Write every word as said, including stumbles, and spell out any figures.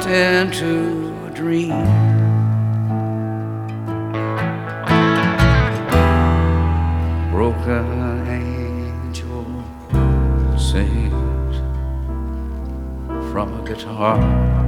melt into a dream. Broken angel sings from a guitar.